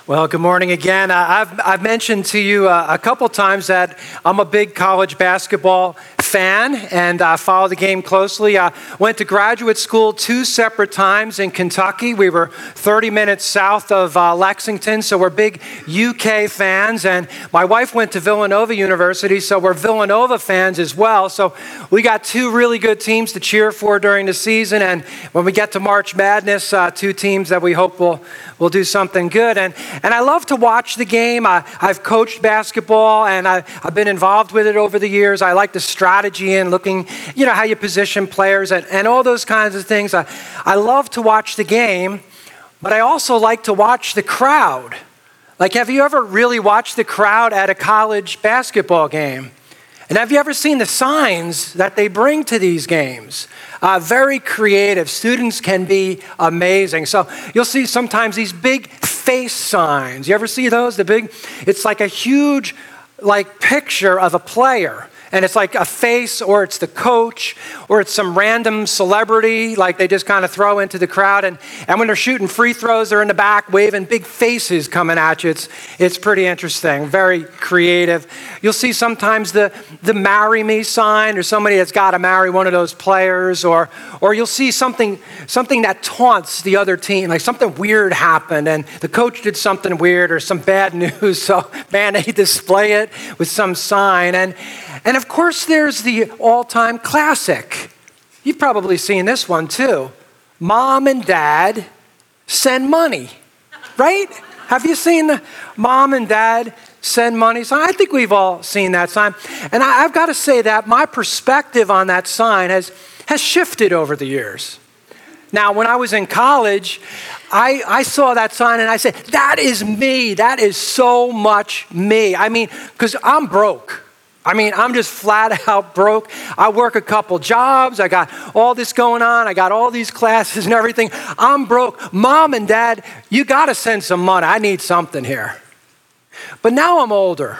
Well, good morning again. I've mentioned to you a couple times that I'm a big college basketball fan and I follow the game closely. I went to graduate school 2 separate times in Kentucky. We were 30 minutes south of Lexington, so we're big UK fans. And my wife went to Villanova University, so we're Villanova fans as well. So we got 2 really good teams to cheer for during the season. And when we get to March Madness, 2 teams that we hope will do something good. And I love to watch the game. I've coached basketball and I've been involved with it over the years. I like the strategy and looking, how you position players and all those kinds of things. I love to watch the game, but I also like to watch the crowd. Like, have you ever really watched the crowd at a college basketball game? And have you ever seen the signs that they bring to these games? Very creative. Students can be amazing. So you'll see sometimes these big face signs. You ever see those? It's like a huge picture of a player. And it's like a face, or it's the coach, or it's some random celebrity, like they just kind of throw into the crowd. And when they're shooting free throws, they're in the back waving big faces coming at you. It's pretty interesting, very creative. You'll see sometimes the marry me sign, or somebody that's got to marry one of those players, or you'll see something that taunts the other team, like something weird happened and the coach did something weird or some bad news. So man, they display it with some sign. And of course, there's the all-time classic. You've probably seen this one too. Mom and dad send money, right? Have you seen the mom and dad send money sign? I think we've all seen that sign. And I've got to say that my perspective on that sign has shifted over the years. Now, when I was in college, I saw that sign and I said, that is me. That is so much me. I mean, because I'm broke. I'm just flat out broke. I work a couple jobs. I got all this going on. I got all these classes and everything. I'm broke. Mom and dad, you got to send some money. I need something here. But now I'm older.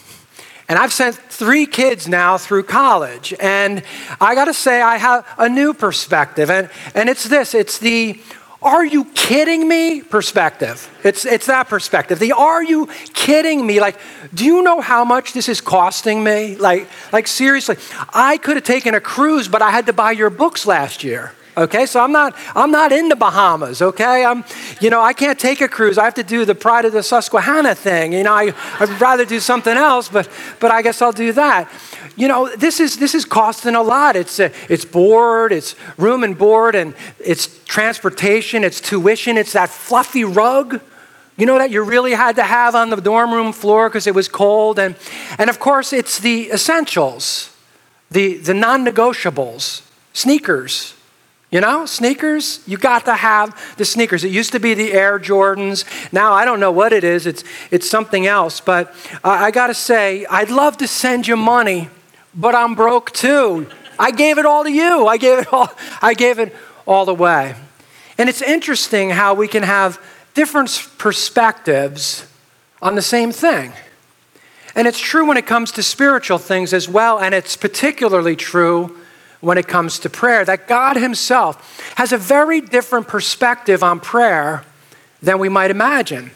And I've sent 3 kids now through college. And I got to say, I have a new perspective. And it's this. It's the are you kidding me perspective. It's that perspective. The are you kidding me? Like, do you know how much this is costing me? Like seriously, I could have taken a cruise, but I had to buy your books last year. Okay, so I'm not in the Bahamas, okay? I can't take a cruise. I have to do the Pride of the Susquehanna thing. I'd rather do something else, but I guess I'll do that. This is costing a lot. It's board, it's room and board, and it's transportation, it's tuition, it's that fluffy rug, that you really had to have on the dorm room floor because it was cold. And of course, it's the essentials, the non-negotiables, sneakers. Sneakers, you got to have the sneakers. It used to be the Air Jordans. Now, I don't know what it is. It's something else. But I got to say, I'd love to send you money, but I'm broke too. I gave it all to you. I gave it all away. And it's interesting how we can have different perspectives on the same thing. And it's true when it comes to spiritual things as well. And it's particularly true when it comes to prayer, that God himself has a very different perspective on prayer than we might imagine.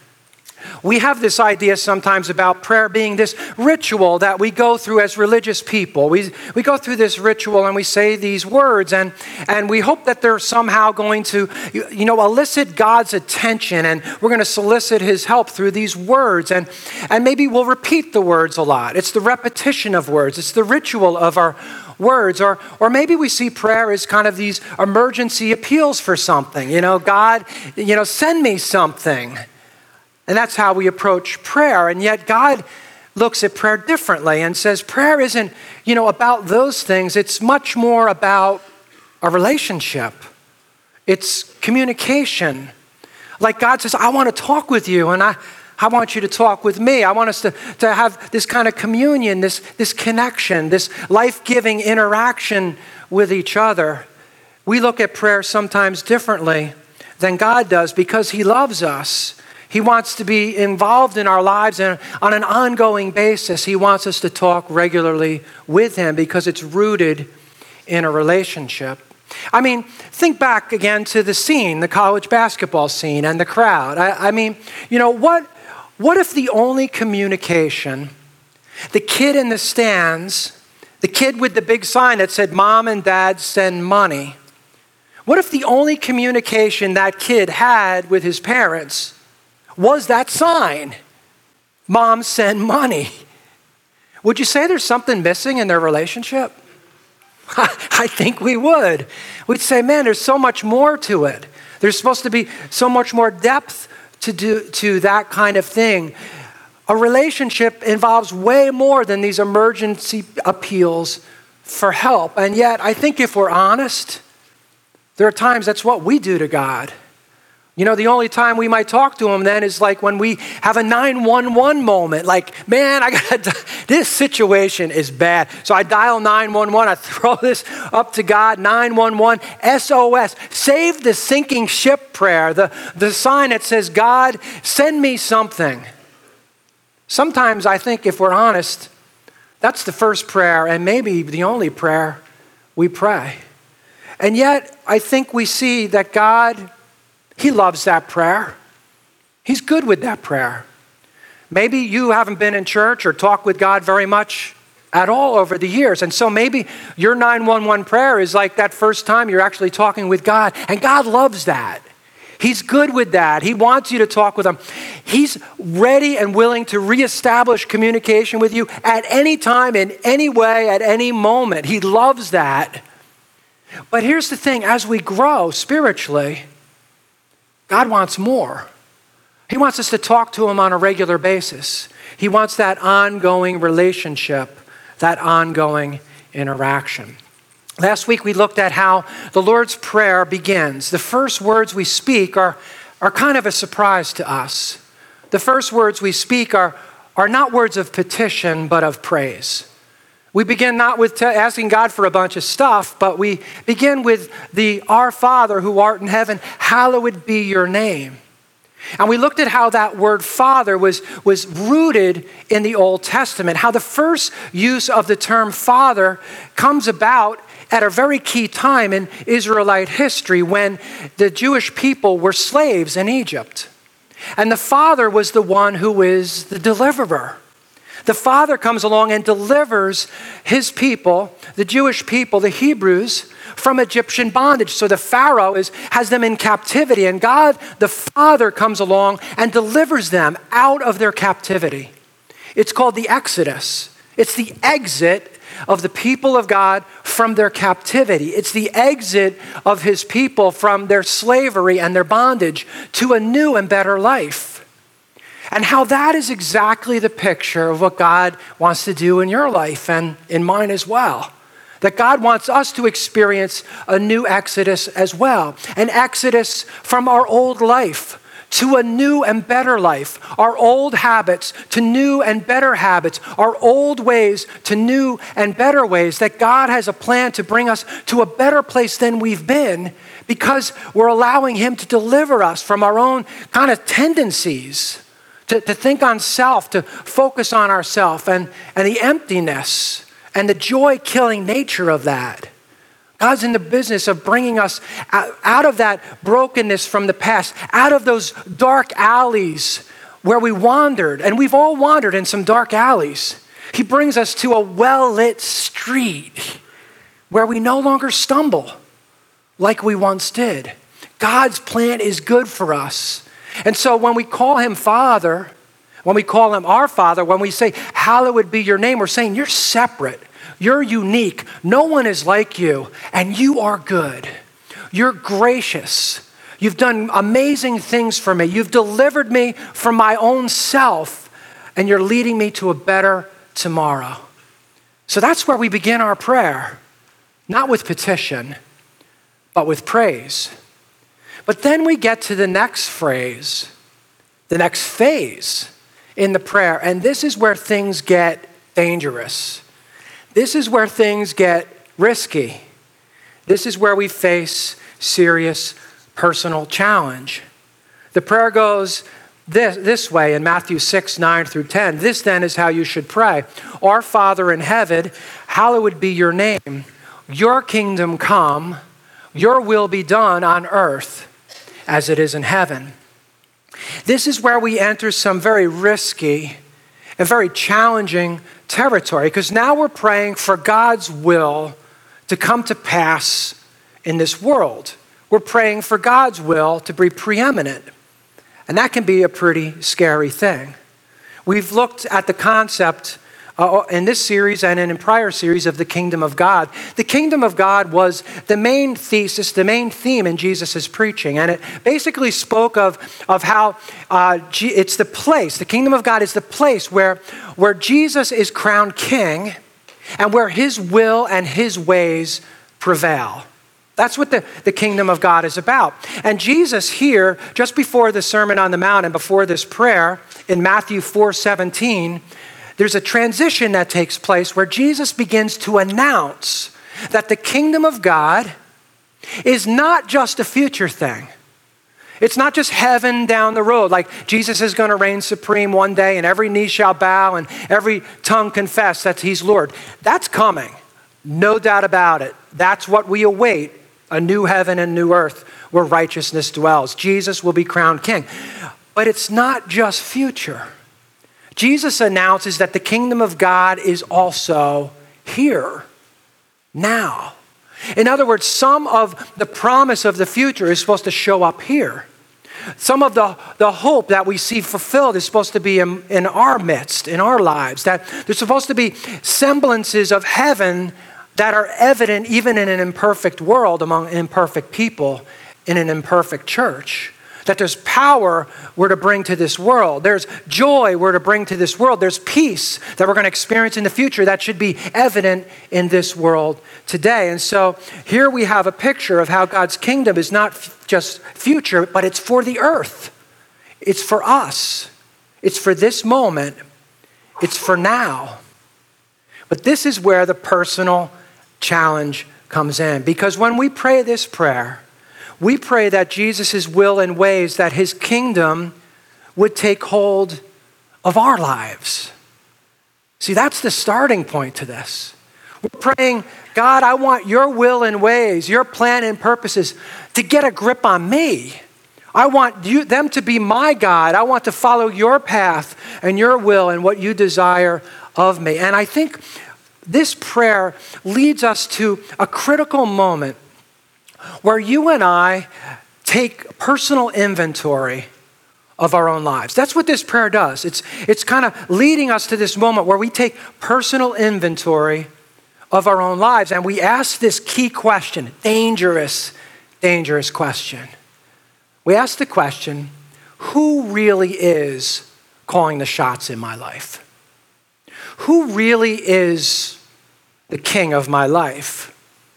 We have this idea sometimes about prayer being this ritual that we go through as religious people. We go through this ritual and we say these words and we hope that they're somehow going to, elicit God's attention, and we're going to solicit his help through these words. And maybe we'll repeat the words a lot. It's the repetition of words. It's the ritual of our words, or maybe we see prayer as kind of these emergency appeals for something. God, send me something. And that's how we approach prayer. And yet God looks at prayer differently and says prayer isn't, about those things. It's much more about a relationship. It's communication. Like God says, I want to talk with you, and I want you to talk with me. I want us to have this kind of communion, this connection, this life-giving interaction with each other. We look at prayer sometimes differently than God does because he loves us. He wants to be involved in our lives and on an ongoing basis. He wants us to talk regularly with him because it's rooted in a relationship. Think back again to the scene, the college basketball scene and the crowd. What if the only communication, the kid in the stands, the kid with the big sign that said, Mom and Dad send money, what if the only communication that kid had with his parents was that sign, Mom send money? Would you say there's something missing in their relationship? I think we would. We'd say, man, there's so much more to it. There's supposed to be so much more depth to that kind of thing. A relationship involves way more than these emergency appeals for help. And yet, I think if we're honest, there are times that's what we do to God. You know, the only time we might talk to him then is like when we have a 911 moment. Like, man, this situation is bad. So I dial 911. I throw this up to God. 911, SOS. Save the sinking ship prayer. The sign that says, God, send me something. Sometimes I think if we're honest, that's the first prayer and maybe the only prayer we pray. And yet I think we see that God, he loves that prayer. He's good with that prayer. Maybe you haven't been in church or talked with God very much at all over the years. And so maybe your 911 prayer is like that first time you're actually talking with God. And God loves that. He's good with that. He wants you to talk with him. He's ready and willing to reestablish communication with you at any time, in any way, at any moment. He loves that. But here's the thing, as we grow spiritually, God wants more. He wants us to talk to him on a regular basis. He wants that ongoing relationship, that ongoing interaction. Last week we looked at how the Lord's Prayer begins. The first words we speak are kind of a surprise to us. The first words we speak are not words of petition, but of praise. We begin not with asking God for a bunch of stuff, but we begin with the Our Father who art in heaven, hallowed be your name. And we looked at how that word Father was rooted in the Old Testament, how the first use of the term Father comes about at a very key time in Israelite history when the Jewish people were slaves in Egypt. And the Father was the one who is the deliverer. The Father comes along and delivers his people, the Jewish people, the Hebrews, from Egyptian bondage. So the Pharaoh has them in captivity, and God, the Father, comes along and delivers them out of their captivity. It's called the Exodus. It's the exit of the people of God from their captivity. It's the exit of his people from their slavery and their bondage to a new and better life. And how that is exactly the picture of what God wants to do in your life and in mine as well. That God wants us to experience a new exodus as well. An exodus from our old life to a new and better life. Our old habits to new and better habits. Our old ways to new and better ways. That God has a plan to bring us to a better place than we've been because we're allowing him to deliver us from our own kind of tendencies. To think on self, to focus on ourself and the emptiness and the joy-killing nature of that. God's in the business of bringing us out of that brokenness from the past, out of those dark alleys where we wandered, and we've all wandered in some dark alleys. He brings us to a well-lit street where we no longer stumble like we once did. God's plan is good for us. And so when we call him Father, when we call him our Father, when we say, hallowed be your name, we're saying you're separate, you're unique, no one is like you, and you are good. You're gracious. You've done amazing things for me. You've delivered me from my own self, and you're leading me to a better tomorrow. So that's where we begin our prayer, not with petition, but with praise. But then we get to the next phrase, the next phase in the prayer. And this is where things get dangerous. This is where things get risky. This is where we face serious personal challenge. The prayer goes this way in Matthew 6, 9 through 10. This then is how you should pray. Our Father in heaven, hallowed be your name. Your kingdom come. Your will be done on earth as it is in heaven. This is where we enter some very risky and very challenging territory, because now we're praying for God's will to come to pass in this world. We're praying for God's will to be preeminent, and that can be a pretty scary thing. We've looked at the concept in this series and in a prior series of the kingdom of God. The kingdom of God was the main thesis, the main theme in Jesus' preaching. And it basically spoke of how it's the place, the kingdom of God is the place where Jesus is crowned king and where his will and his ways prevail. That's what the kingdom of God is about. And Jesus here, just before the Sermon on the Mount and before this prayer in Matthew 4:17, there's a transition that takes place where Jesus begins to announce that the kingdom of God is not just a future thing. It's not just heaven down the road, like Jesus is going to reign supreme one day and every knee shall bow and every tongue confess that he's Lord. That's coming, no doubt about it. That's what we await, a new heaven and new earth where righteousness dwells. Jesus will be crowned king. But it's not just future. Jesus announces that the kingdom of God is also here, now. In other words, some of the promise of the future is supposed to show up here. Some of the hope that we see fulfilled is supposed to be in our midst, in our lives. That there's supposed to be semblances of heaven that are evident even in an imperfect world, among imperfect people, in an imperfect church. That there's power we're to bring to this world. There's joy we're to bring to this world. There's peace that we're going to experience in the future that should be evident in this world today. And so here we have a picture of how God's kingdom is not just future, but it's for the earth. It's for us. It's for this moment. It's for now. But this is where the personal challenge comes in. Because when we pray this prayer, we pray that Jesus' will and ways, that his kingdom would take hold of our lives. See, that's the starting point to this. We're praying, God, I want your will and ways, your plan and purposes to get a grip on me. I want them to be my God. I want to follow your path and your will and what you desire of me. And I think this prayer leads us to a critical moment where you and I take personal inventory of our own lives. That's what this prayer does. It's kind of leading us to this moment where we take personal inventory of our own lives and we ask this key question, dangerous question. We ask the question, who really is calling the shots in my life? Who really is the king of my life?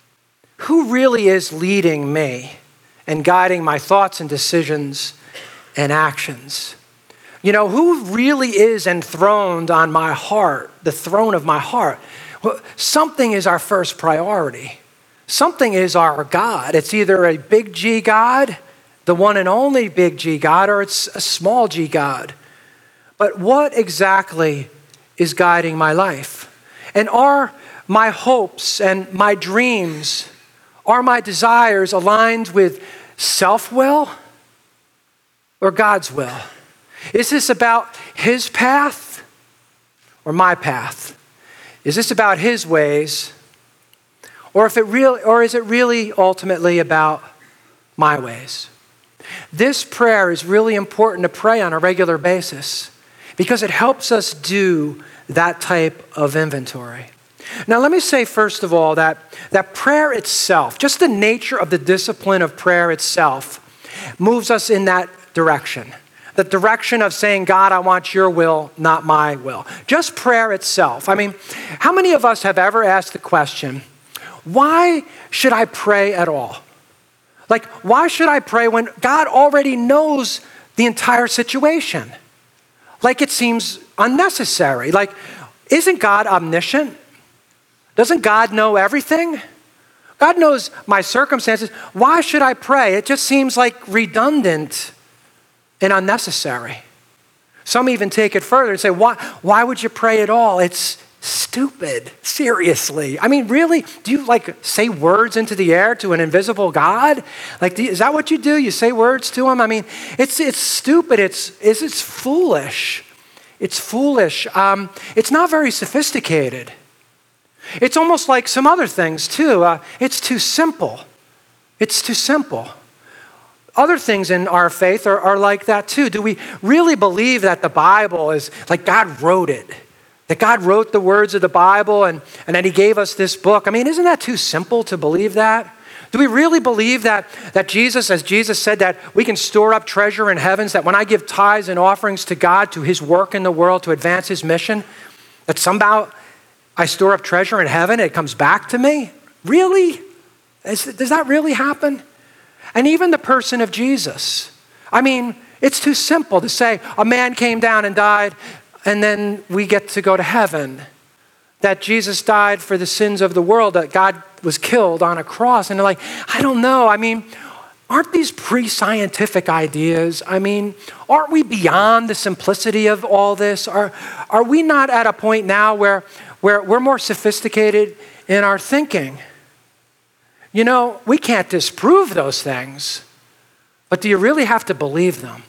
Who really is leading me and guiding my thoughts and decisions and actions? You know, who really is enthroned on my heart, the throne of my heart? Well, something is our first priority. Something is our God. It's either a big G God, the one and only big G God, or it's a small g God. But what exactly is guiding my life? And are my hopes and my dreams, are my desires aligned with self-will or God's will? Is this about his path or my path? Is this about his ways? Or is it really ultimately about my ways? This prayer is really important to pray on a regular basis because it helps us do that type of inventory. Now, let me say, first of all, that prayer itself, just the nature of the discipline of prayer itself, moves us in that direction. The direction of saying, God, I want your will, not my will. Just prayer itself. I mean, how many of us have ever asked the question, why should I pray at all? Like, why should I pray when God already knows the entire situation? Like, it seems unnecessary. Like, isn't God omniscient? Doesn't God know everything? God knows my circumstances. Why should I pray? It just seems like redundant and unnecessary. Some even take it further and say, why would you pray at all? It's stupid. Seriously. I mean, really? Do you say words into the air to an invisible God? Is that what you do? You say words to him? I mean, it's stupid. It's foolish. It's foolish. It's not very sophisticated. It's almost like some other things too. It's too simple. It's too simple. Other things in our faith are like that too. Do we really believe that the Bible is like God wrote it? That God wrote the words of the Bible and that he gave us this book? I mean, isn't that too simple to believe that? Do we really believe that Jesus, as Jesus said, that we can store up treasure in heavens, that when I give tithes and offerings to God, to his work in the world, to advance his mission, that somehow I store up treasure in heaven, it comes back to me? Really? Does that really happen? And even the person of Jesus. I mean, it's too simple to say a man came down and died and then we get to go to heaven. That Jesus died for the sins of the world, that God was killed on a cross. And they're like, I don't know. I mean, aren't these pre-scientific ideas? I mean, aren't we beyond the simplicity of all this? Are we not at a point now where we're more sophisticated in our thinking? You know, we can't disprove those things, but do you really have to believe them?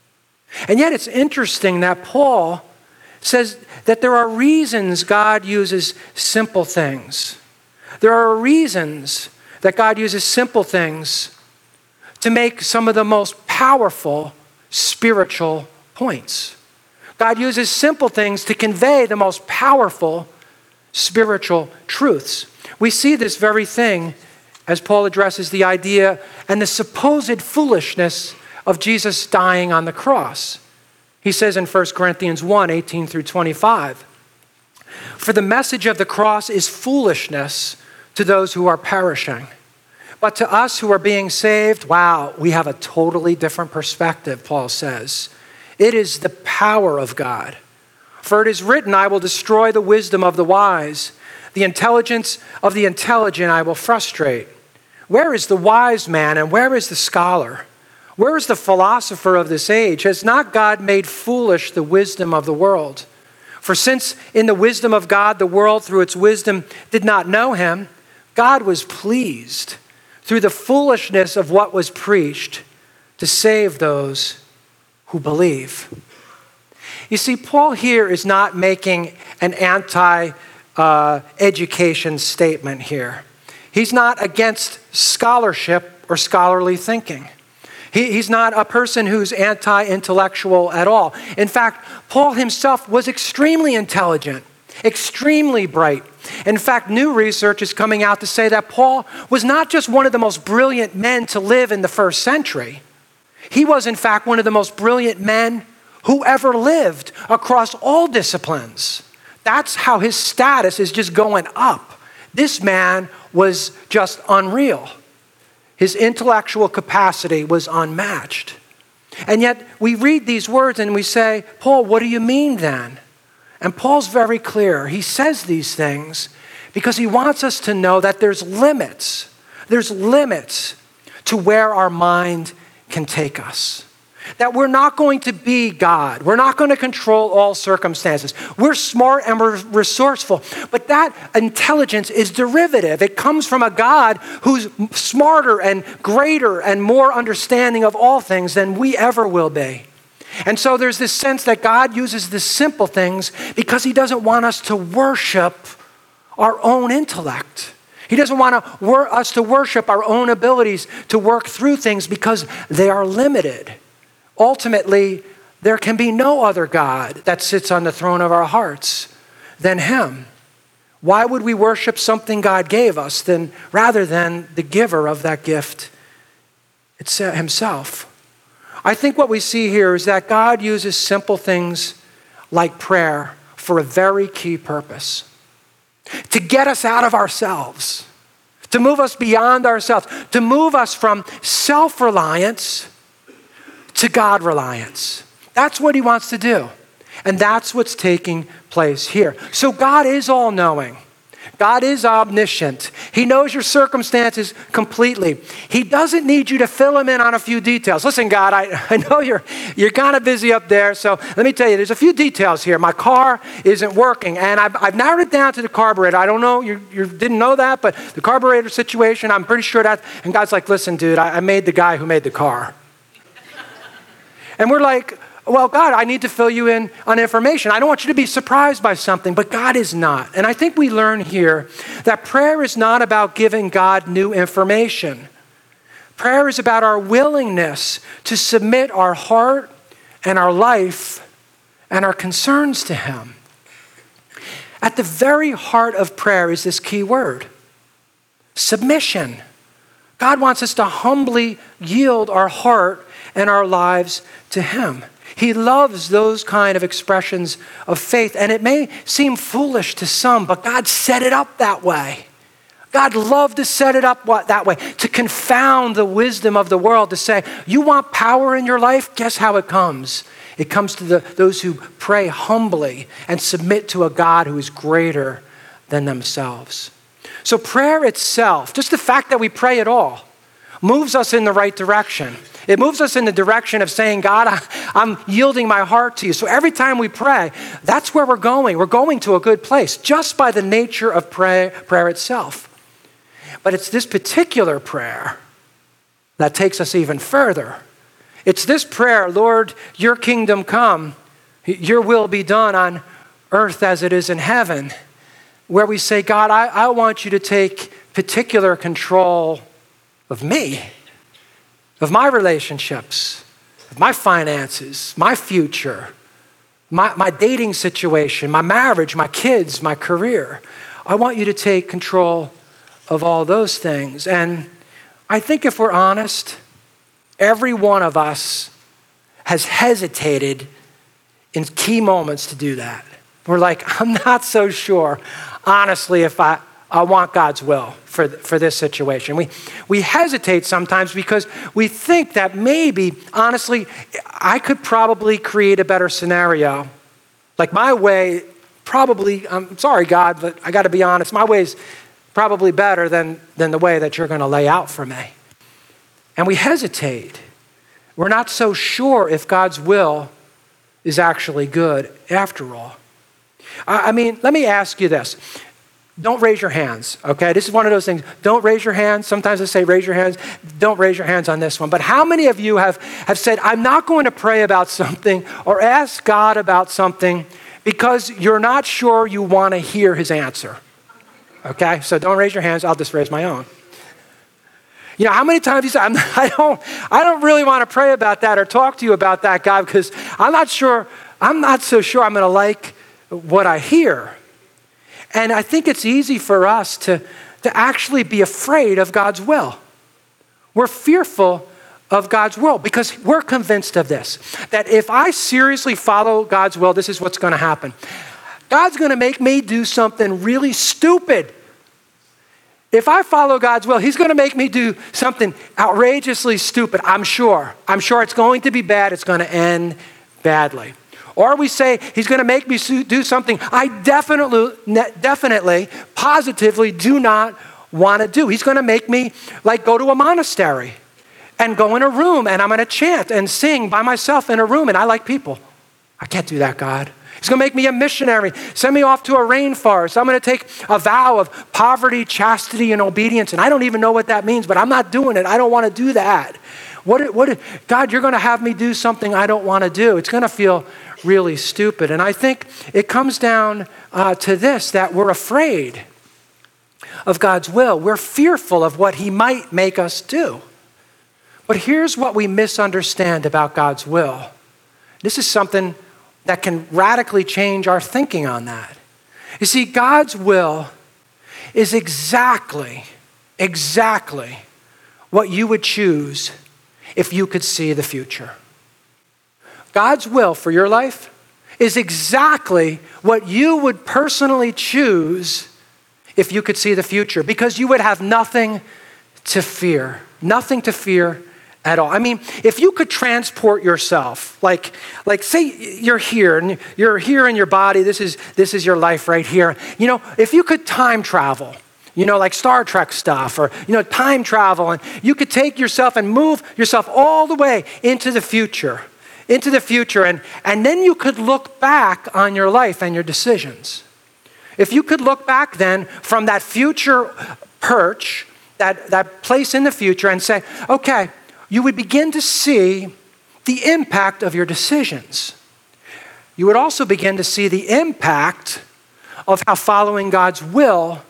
And yet it's interesting that Paul says that there are reasons God uses simple things. There are reasons that God uses simple things to make some of the most powerful spiritual points. God uses simple things to convey the most powerful spiritual truths. We see this very thing as Paul addresses the idea and the supposed foolishness of Jesus dying on the cross. He says in 1 Corinthians 1, 18 through 25, "For the message of the cross is foolishness to those who are perishing. But to us who are being saved," wow, we have a totally different perspective, Paul says. "It is the power of God. For it is written, I will destroy the wisdom of the wise. The intelligence of the intelligent I will frustrate. Where is the wise man and where is the scholar? Where is the philosopher of this age? Has not God made foolish the wisdom of the world? For since in the wisdom of God, the world through its wisdom did not know him, God was pleased through the foolishness of what was preached to save those who believe." You see, Paul here is not making an anti-education statement here. He's not against scholarship or scholarly thinking. He's not a person who's anti-intellectual at all. In fact, Paul himself was extremely intelligent, extremely bright. In fact, new research is coming out to say that Paul was not just one of the most brilliant men to live in the first century. He was, in fact, one of the most brilliant men who ever lived across all disciplines. That's how his status is just going up. This man was just unreal. His intellectual capacity was unmatched. And yet we read these words and we say, Paul, what do you mean then? And Paul's very clear. He says these things because he wants us to know that there's limits. There's limits to where our mind can take us. That we're not going to be God. We're not going to control all circumstances. We're smart and we're resourceful. But that intelligence is derivative. It comes from a God who's smarter and greater and more understanding of all things than we ever will be. And so there's this sense that God uses the simple things because he doesn't want us to worship our own intellect. He doesn't want us to worship our own abilities to work through things because they are limited. Ultimately, there can be no other God that sits on the throne of our hearts than him. Why would we worship something God gave us rather than the giver of that gift himself? I think what we see here is that God uses simple things like prayer for a very key purpose. To get us out of ourselves, to move us beyond ourselves, to move us from self-reliance to God reliance. That's what he wants to do. And that's what's taking place here. So God is all-knowing. God is omniscient. He knows your circumstances completely. He doesn't need you to fill him in on a few details. Listen, God, I know you're kind of busy up there, so let me tell you, there's a few details here. My car isn't working, and I've narrowed it down to the carburetor. I don't know, you didn't know that, but the carburetor situation, I'm pretty sure that, and God's like, listen, dude, I made the guy who made the car. And we're like, well, God, I need to fill you in on information. I don't want you to be surprised by something, but God is not. And I think we learn here that prayer is not about giving God new information. Prayer is about our willingness to submit our heart and our life and our concerns to him. At the very heart of prayer is this key word, submission. God wants us to humbly yield our heart and our lives to him. He loves those kind of expressions of faith. And it may seem foolish to some, but God set it up that way. God loved to set it up that way, to confound the wisdom of the world, to say, you want power in your life? Guess how it comes? It comes to those who pray humbly and submit to a God who is greater than themselves. So prayer itself, just the fact that we pray at all, moves us in the right direction. It moves us in the direction of saying, God, I'm yielding my heart to you. So every time we pray, that's where we're going. We're going to a good place just by the nature of prayer itself. But it's this particular prayer that takes us even further. It's this prayer, Lord, your kingdom come, your will be done on earth as it is in heaven, where we say, God, I want you to take particular control of me, of my relationships, of my finances, my future, my dating situation, my marriage, my kids, my career. I want you to take control of all those things. And I think if we're honest, every one of us has hesitated in key moments to do that. We're like, I'm not so sure, honestly, if I want God's will for this situation. We hesitate sometimes because we think that maybe, honestly, I could probably create a better scenario. Like my way, probably, I'm sorry, God, but I got to be honest, my way is probably better than the way that you're going to lay out for me. And we hesitate. We're not so sure if God's will is actually good after all. I mean, let me ask you this. Don't raise your hands, okay? This is one of those things. Don't raise your hands. Sometimes I say raise your hands. Don't raise your hands on this one. But how many of you have said, I'm not going to pray about something or ask God about something because you're not sure you want to hear his answer? Okay, so don't raise your hands. I'll just raise my own. You know, how many times you say, I don't really want to pray about that or talk to you about that, God, because I'm not so sure I'm going to like what I hear. And I think it's easy for us to actually be afraid of God's will. We're fearful of God's will because we're convinced of this, that if I seriously follow God's will, this is what's going to happen. God's going to make me do something really stupid. If I follow God's will, he's going to make me do something outrageously stupid, I'm sure. I'm sure it's going to be bad. It's going to end badly. Or we say, he's going to make me do something I definitely, positively do not want to do. He's going to make me like go to a monastery and go in a room and I'm going to chant and sing by myself in a room and I like people. I can't do that, God. He's going to make me a missionary, send me off to a rainforest. I'm going to take a vow of poverty, chastity, and obedience. And I don't even know what that means, but I'm not doing it. I don't want to do that. God, you're going to have me do something I don't want to do. It's going to feel really stupid. And I think it comes down to this, that we're afraid of God's will. We're fearful of what he might make us do. But here's what we misunderstand about God's will. This is something that can radically change our thinking on that. You see, God's will is exactly what you would choose if you could see the future. God's will for your life is exactly what you would personally choose if you could see the future, because you would have nothing to fear at all. I mean, if you could transport yourself, like say you're here and you're here in your body, this is your life right here. You know, if you could time travel, you know, like Star Trek stuff or, you know, time travel, and you could take yourself and move yourself all the way into the future, and then you could look back on your life and your decisions. If you could look back then from that future perch, that place in the future, and say, okay, you would begin to see the impact of your decisions. You would also begin to see the impact of how following God's will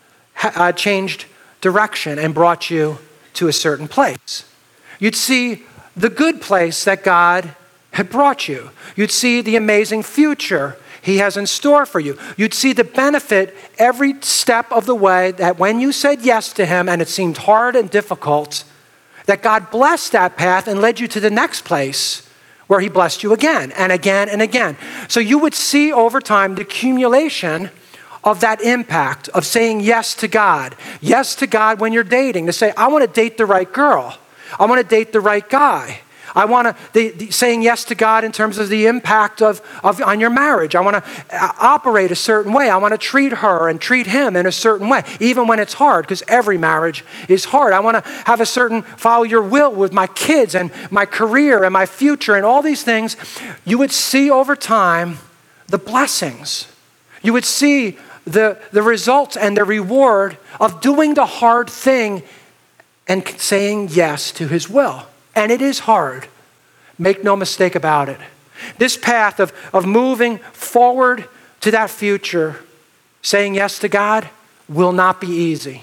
changed direction and brought you to a certain place. You'd see the good place that God had brought you. You'd see the amazing future He has in store for you. You'd see the benefit every step of the way, that when you said yes to Him and it seemed hard and difficult, that God blessed that path and led you to the next place where He blessed you again and again and again. So you would see over time the accumulation of that impact of saying yes to God. Yes to God when you're dating, to say, I want to date the right girl. I want to date the right guy. I want to, saying yes to God in terms of the impact of on your marriage. I want to operate a certain way. I want to treat her and treat him in a certain way, even when it's hard, because every marriage is hard. I want to have a certain, follow your will with my kids and my career and my future and all these things. You would see over time the blessings. You would see the results and the reward of doing the hard thing and saying yes to His will. And it is hard. Make no mistake about it. This path of moving forward to that future, saying yes to God, will not be easy.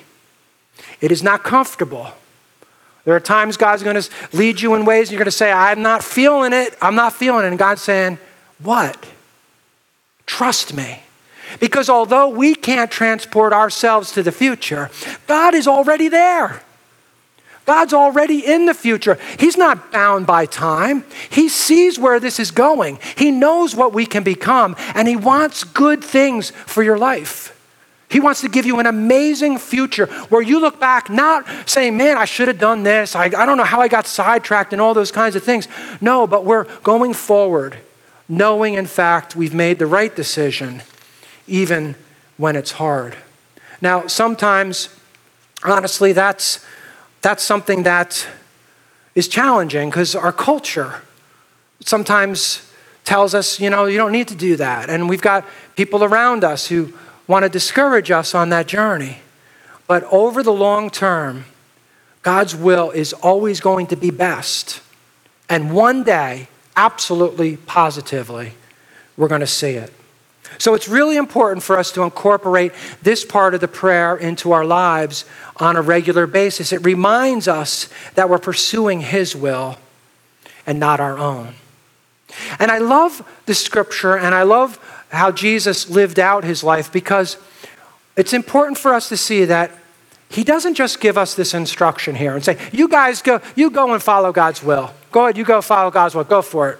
It is not comfortable. There are times God's going to lead you in ways and you're going to say, I'm not feeling it. I'm not feeling it. And God's saying, what? Trust me. Because although we can't transport ourselves to the future, God is already there. God's already in the future. He's not bound by time. He sees where this is going. He knows what we can become, and He wants good things for your life. He wants to give you an amazing future where you look back not saying, man, I should have done this. I don't know how I got sidetracked and all those kinds of things. No, but we're going forward, knowing, in fact, we've made the right decision, even when it's hard. Now, sometimes, honestly, that's something that is challenging because our culture sometimes tells us, you know, you don't need to do that. And we've got people around us who want to discourage us on that journey. But over the long term, God's will is always going to be best. And one day, absolutely, positively, we're going to see it. So it's really important for us to incorporate this part of the prayer into our lives on a regular basis. It reminds us that we're pursuing His will and not our own. And I love the scripture, and I love how Jesus lived out His life, because it's important for us to see that He doesn't just give us this instruction here and say, you guys go and follow God's will. Go ahead, you go follow God's will, go for it.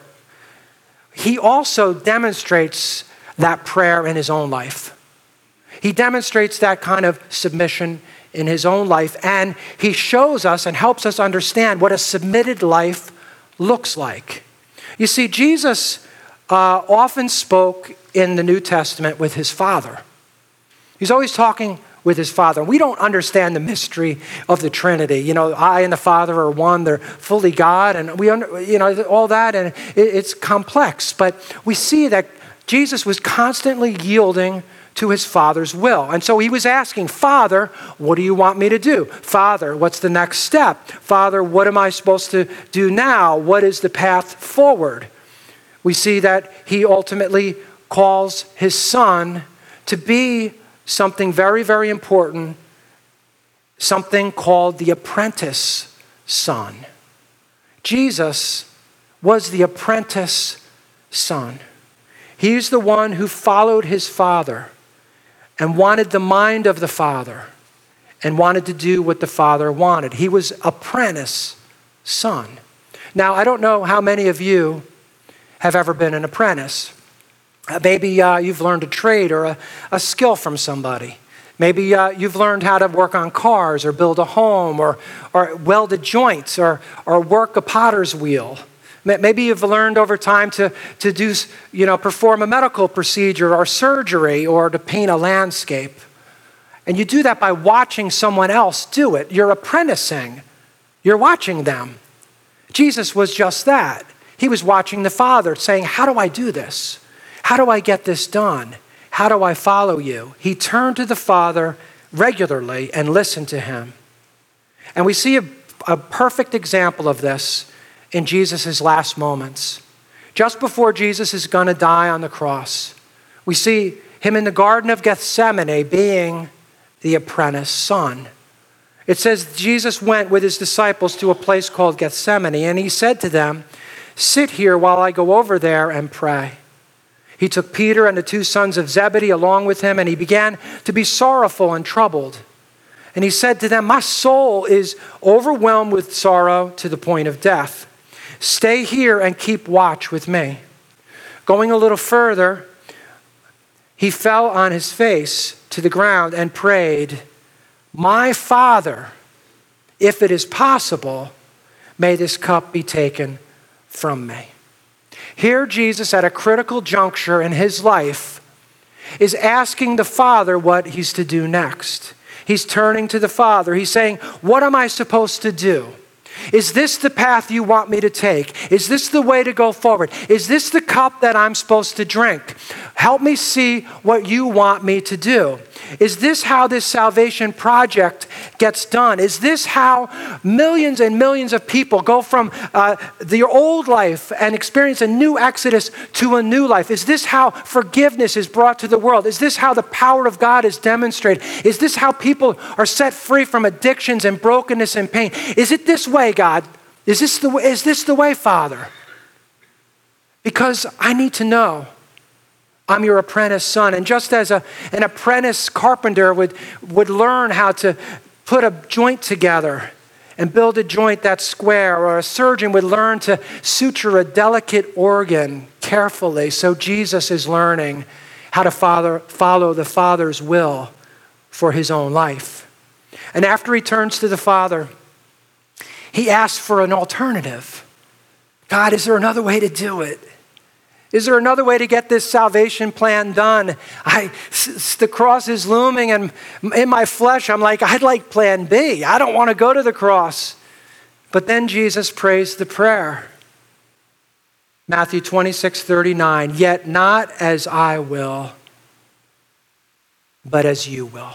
He also demonstrates that prayer in His own life. He demonstrates that kind of submission in His own life, and He shows us and helps us understand what a submitted life looks like. You see, Jesus often spoke in the New Testament with His Father. He's always talking with His Father. We don't understand the mystery of the Trinity. You know, I and the Father are one. They're fully God, and all that, and it's complex. But we see that Jesus was constantly yielding to His Father's will. And so He was asking, Father, what do you want me to do? Father, what's the next step? Father, what am I supposed to do now? What is the path forward? We see that He ultimately calls His Son to be something very, very important, something called the apprentice son. Jesus was the apprentice son. He's the one who followed His Father and wanted the mind of the Father and wanted to do what the Father wanted. He was apprentice son. Now, I don't know how many of you have ever been an apprentice. Maybe you've learned a trade or a skill from somebody. Maybe you've learned how to work on cars or build a home or weld a joint or work a potter's wheel. Maybe you've learned over time to do, perform a medical procedure or surgery or to paint a landscape. And you do that by watching someone else do it. You're apprenticing. You're watching them. Jesus was just that. He was watching the Father saying, how do I do this? How do I get this done? How do I follow you? He turned to the Father regularly and listened to him. And we see a perfect example of this in Jesus' last moments. Just before Jesus is going to die on the cross, we see him in the Garden of Gethsemane being the apprentice son. It says Jesus went with his disciples to a place called Gethsemane, and he said to them, sit here while I go over there and pray. He took Peter and the two sons of Zebedee along with him, and he began to be sorrowful and troubled. And he said to them, my soul is overwhelmed with sorrow to the point of death. Stay here and keep watch with me. Going a little further, he fell on his face to the ground and prayed, my Father, if it is possible, may this cup be taken from me. Here, Jesus, at a critical juncture in his life, is asking the Father what he's to do next. He's turning to the Father. He's saying, what am I supposed to do? Is this the path you want me to take? Is this the way to go forward? Is this the cup that I'm supposed to drink? Help me see what you want me to do. Is this how this salvation project gets done? Is this how millions and millions of people go from the old life and experience a new exodus to a new life? Is this how forgiveness is brought to the world? Is this how the power of God is demonstrated? Is this how people are set free from addictions and brokenness and pain? Is it this way, God? Is this the way, Father? Because I need to know. I'm your apprentice son. And just as an apprentice carpenter would learn how to put a joint together and build a joint that's square, or a surgeon would learn to suture a delicate organ carefully, so Jesus is learning how to follow the Father's will for his own life. And after he turns to the Father, he asks for an alternative. God, is there another way to do it? Is there another way to get this salvation plan done? The cross is looming, and in my flesh, I'm like, I'd like plan B. I don't want to go to the cross. But then Jesus prays the prayer. Matthew 26:39, yet not as I will, but as you will.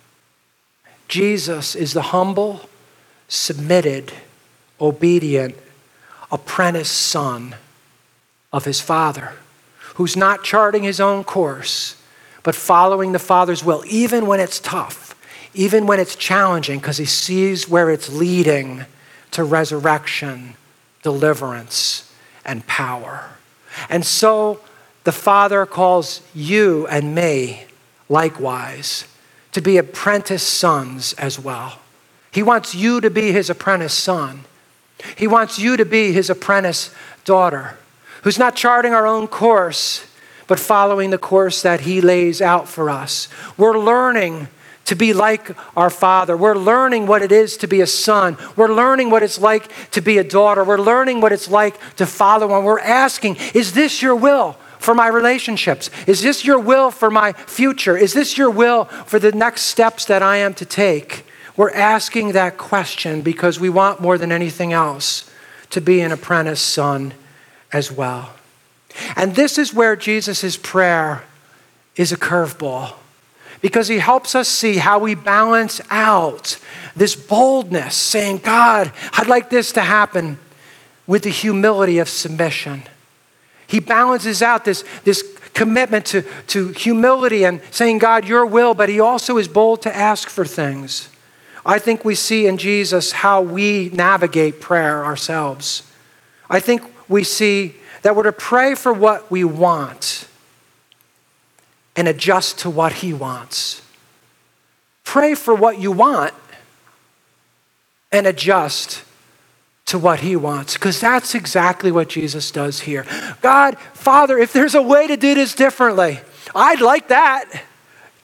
Jesus is the humble, submitted, obedient, apprentice son of his Father, who's not charting his own course, but following the Father's will, even when it's tough, even when it's challenging, because he sees where it's leading to resurrection, deliverance, and power. And so the Father calls you and me, likewise, to be apprentice sons as well. He wants you to be his apprentice son. He wants you to be his apprentice daughter, who's not charting our own course, but following the course that he lays out for us. We're learning to be like our Father. We're learning what it is to be a son. We're learning what it's like to be a daughter. We're learning what it's like to follow him. We're asking, is this your will for my relationships? Is this your will for my future? Is this your will for the next steps that I am to take? We're asking that question because we want more than anything else to be an apprentice son as well. And this is where Jesus' prayer is a curveball, because he helps us see how we balance out this boldness, saying, God, I'd like this to happen, with the humility of submission. He balances out this commitment to humility and saying, God, your will, but he also is bold to ask for things. I think we see in Jesus how we navigate prayer ourselves. I think we see that we're to pray for what we want and adjust to what he wants. Pray for what you want and adjust to what he wants, because that's exactly what Jesus does here. God, Father, if there's a way to do this differently, I'd like that.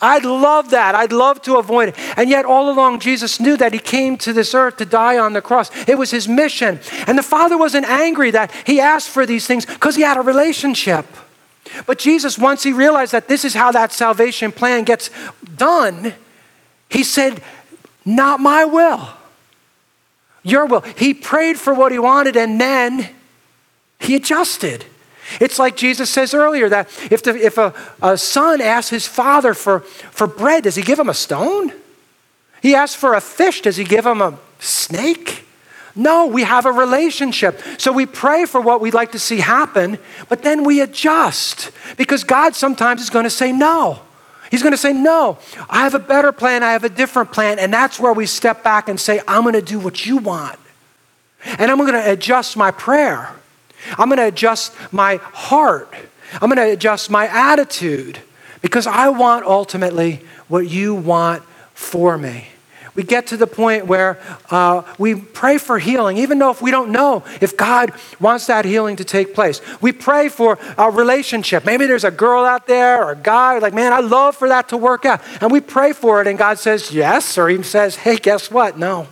I'd love that. I'd love to avoid it. And yet all along, Jesus knew that he came to this earth to die on the cross. It was his mission. And the Father wasn't angry that he asked for these things because he had a relationship. But Jesus, once he realized that this is how that salvation plan gets done, he said, not my will, your will. He prayed for what he wanted and then he adjusted. It's like Jesus says earlier that if a son asks his father for bread, does he give him a stone? He asks for a fish, does he give him a snake? No, we have a relationship. So we pray for what we'd like to see happen, but then we adjust because God sometimes is going to say no. He's going to say, no, I have a better plan. I have a different plan. And that's where we step back and say, I'm going to do what you want. And I'm going to adjust my prayer. I'm going to adjust my heart. I'm going to adjust my attitude because I want ultimately what you want for me. We get to the point where we pray for healing, even though if we don't know if God wants that healing to take place. We pray for a relationship. Maybe there's a girl out there or a guy like, man, I'd love for that to work out. And we pray for it and God says yes, or he says, hey, guess what? No.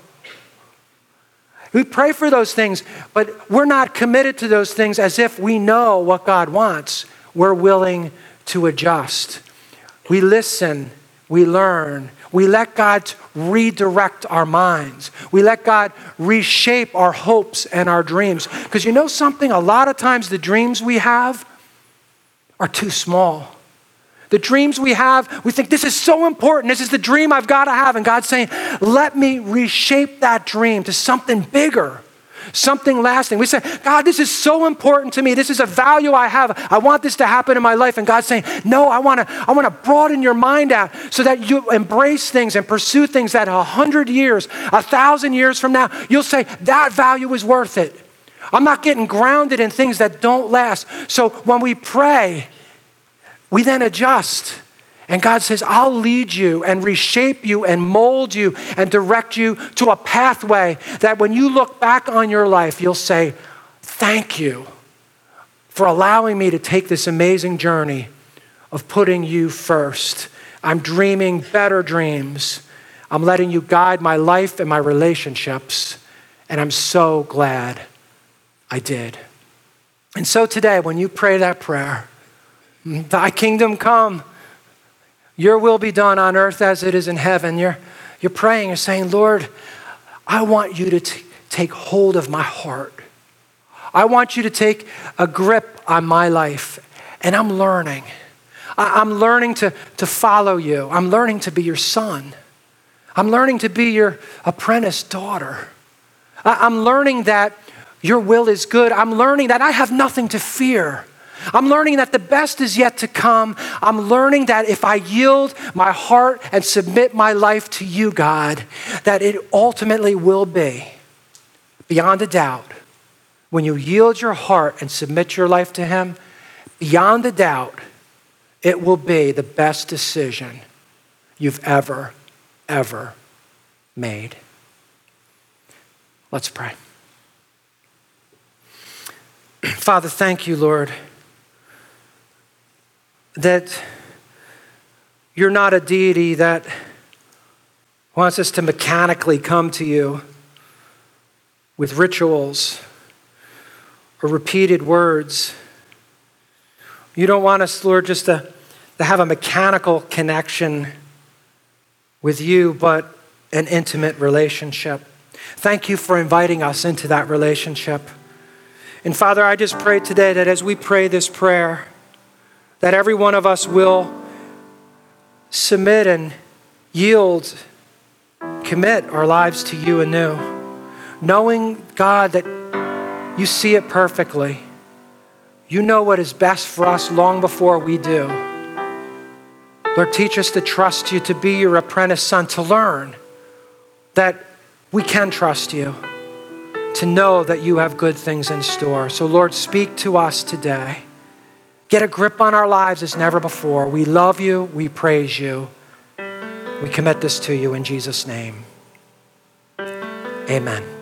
We pray for those things, but we're not committed to those things as if we know what God wants. We're willing to adjust. We listen, we learn. We let God redirect our minds. We let God reshape our hopes and our dreams. Because you know something? A lot of times the dreams we have are too small. The dreams we have, we think this is so important. This is the dream I've got to have. And God's saying, let me reshape that dream to something bigger, something lasting. We say, God, this is so important to me. This is a value I have. I want this to happen in my life. And God's saying, no, I want to broaden your mind out so that you embrace things and pursue things that 100 years, 1,000 years from now, you'll say that value is worth it. I'm not getting grounded in things that don't last. So when we pray, we then adjust. And God says, I'll lead you and reshape you and mold you and direct you to a pathway that when you look back on your life, you'll say, thank you for allowing me to take this amazing journey of putting you first. I'm dreaming better dreams. I'm letting you guide my life and my relationships. And I'm so glad I did. And so today, when you pray that prayer, thy kingdom come, your will be done on earth as it is in heaven. You're praying, you're saying, Lord, I want you to take hold of my heart. I want you to take a grip on my life. And I'm learning. I'm learning to follow you. I'm learning to be your son. I'm learning to be your apprentice daughter. I'm learning that your will is good. I'm learning that I have nothing to fear. I'm learning that the best is yet to come. I'm learning that if I yield my heart and submit my life to you, God, that it ultimately will be, beyond a doubt, when you yield your heart and submit your life to him, beyond a doubt, it will be the best decision you've ever made. Let's pray. Father, thank you, Lord, that you're not a deity that wants us to mechanically come to you with rituals or repeated words. You don't want us, Lord, just to have a mechanical connection with you, but an intimate relationship. Thank you for inviting us into that relationship. And Father, I just pray today that as we pray this prayer, that every one of us will submit and yield, commit our lives to you anew, knowing, God, that you see it perfectly. You know what is best for us long before we do. Lord, teach us to trust you, to be your apprentice son, to learn that we can trust you, to know that you have good things in store. So Lord, speak to us today. Get a grip on our lives as never before. We love you. We praise you. We commit this to you in Jesus' name. Amen.